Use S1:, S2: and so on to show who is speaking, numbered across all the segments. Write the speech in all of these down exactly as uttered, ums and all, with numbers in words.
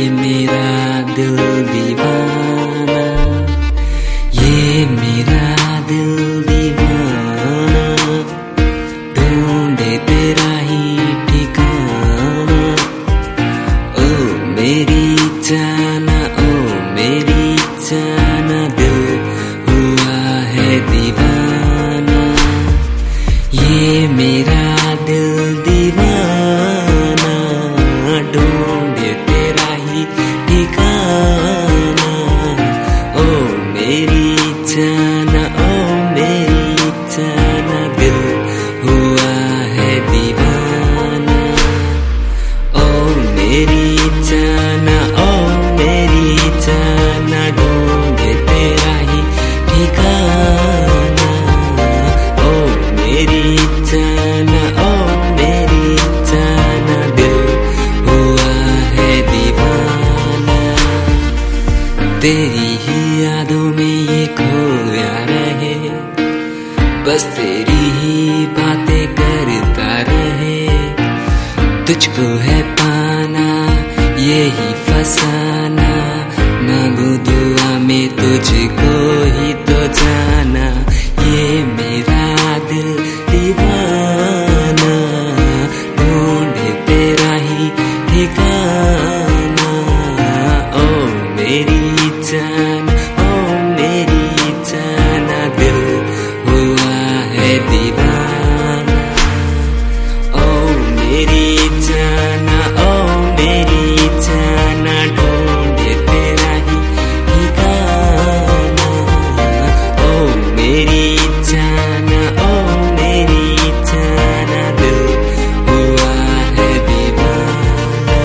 S1: मेरा दिल दीवाना, ये मेरा दिल दीवाना, ढूंढे तेरा ही ठिकाना। ओ मेरी जाना, ओ मेरी जाना, दिल हुआ है दीवाना, ये मेरा दिल दीवाना, ढूंढे तेरा ही ठिकाना। ओ मेरी जाना, ओ मेरी जाना, दिल हुआ है दीवाना। ओ मेरी जाना, ओ मेरी जाना, ढूंढे तेरा ही ठिकाना। ओ मेरी जाना, ओ मेरी जाना, दिल हुआ है दीवाना। तेरी ही यादों में ये खोया रहे, बस तेरी ही बातें करता रहे। तुझको है पाना, यही फसाना, मांगू दुआ में तुझको ही तो जाना। ये मेरा दिल दीवाना, ढूंढे तेरा ही ठिकाना। ओ मेरी जान, ओ मेरी जाना, दिल हुआ है दीवाना। ओ मेरी जाना, ओ मेरी जाना, ढूंढे तेरा ही ठिकाना। ओ मेरी जाना, ओ मेरी जाना, दिल हुआ है दीवाना।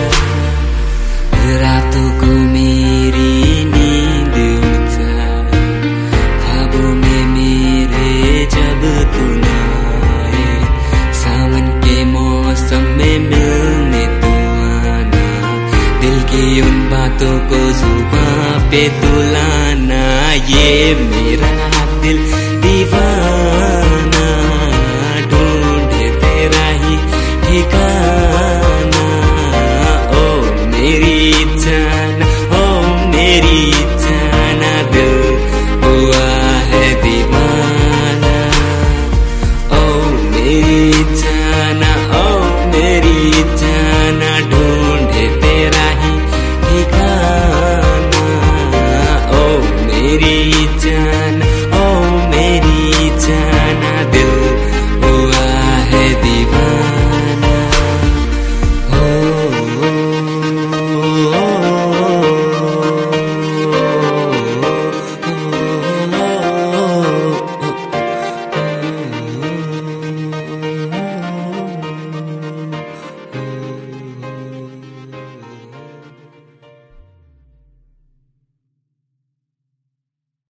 S1: रातों को मेरी नींद उड़ जाए, ख्वाबों में मेरे जब तू ना आए। सावन के मौसम में मिलने तू आना, दिल की उन बातों को जुबां पे तू लाना। ये मेरा दिल दीवाना, ढूंढे तेरा ही ठिकाना। ओ मेरी जान,